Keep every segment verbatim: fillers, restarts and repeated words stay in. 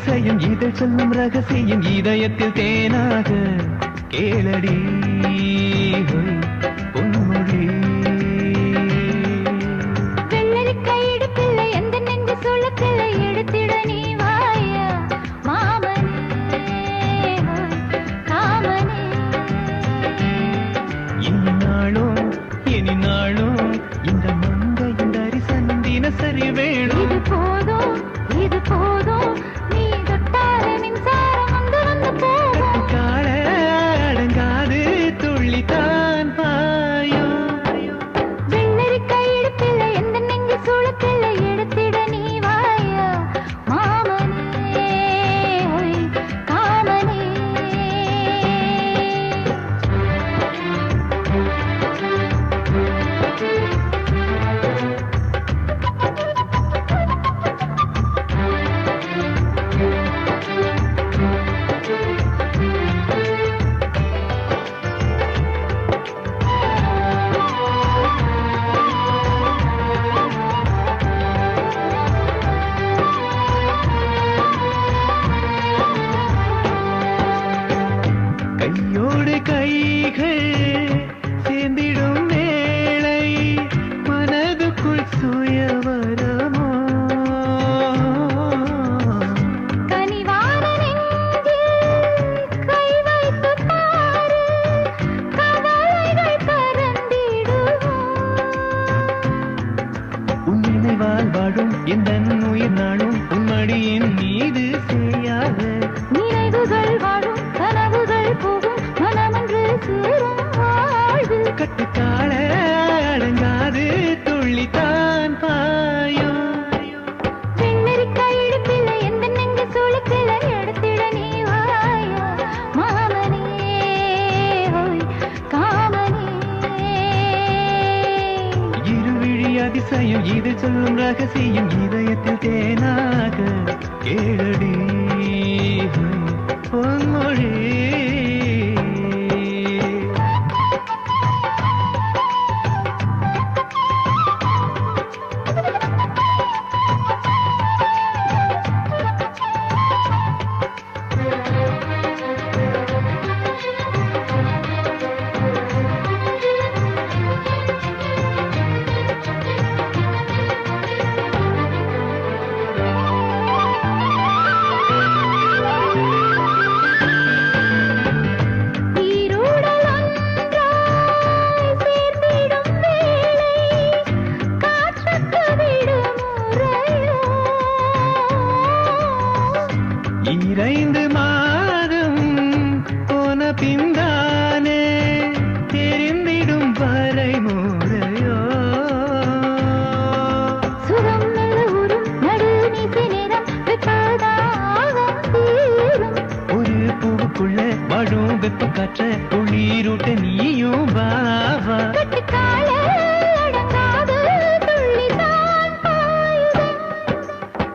அதிசயம் இதழ் சொல்லும் ரகசியம் இதயத்தில் தேனாக கேளடி பொன்மொழி. வெள்ளரி கையிடு பிள்ளை எந்த நெஞ்சு சுழக்கில்லை எடுத்திட நீ வாயா மாமனே காமனே. இந்நாளும் இனி நாளும் இந்த மங்கை இந்த அரிசன் தினசரி வேணும். இது போதும் இது போதும் நீ தொட்டார மின்சாரம் வந்து வந்து போகும். கால அடங்காது துள்ளித்தான் பாயும். வெள்ளரி கையிடு பிள்ளை எந்த நெஞ்சு சுழக்கில்லை எடுத்திட நீ வாயா மாமனே காமனே. கையோடு கைகள் சேர்ந்திடும் வேளை மனதுக்குள் சுயவரமோ. கனிவான நெஞ்சில் கை வைத்து பாரு கவலைகள் பறந்திடுவோம். உன் நினைவால் வாழும் எந்த உயிர் நாளும் உன் மடியின் மீது செய்யாத. நினைவுகள் வாழும் கனவுகள் போகும் மனமன்று சேரும் வாழ்வு. கட்டுக்கால அடங்காது துள்ளித்தான் பாயும். வெள்ளரி கையிடு பிள்ளை எந்த நெஞ்சு சுழக்கில்லை எடுத்திட நீ வாயா மாமனே காமனே. இருவிழி அதிசயம் இது சொல்லும் ரகசியம் இதயத்தில் தேனாக கேளடி பொன்மொழி. ஈருடல் ஒன்றாய் சேர்ந்திடும் வேளை காற்றுக்கு விடுமுறையோ. இரைந்து மாதம் போன பிந்தானே தெரிந்திடும் வரை முறையோ. சுரம் மெல்ல உறும் நடு நீசி நேரம் வெப்பதாகம் தீரும். ஒரு பூவுக்குள்ள வாழும் வெப்ப காற்ற குளிரூட்ட நீயும் வாவா. கட்டுக்கால அடங்காது துள்ளித்தான் பாயுதம்.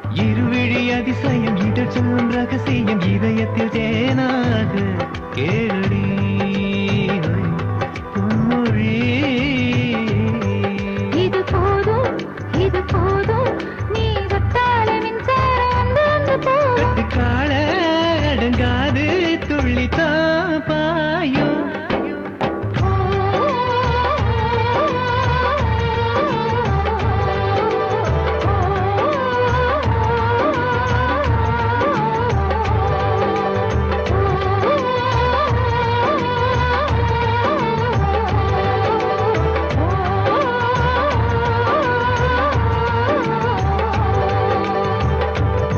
இருவிழி அதிசயம் இதழ் சொல்லும் ரகசியம் இதயத்தில் தேனாக கேள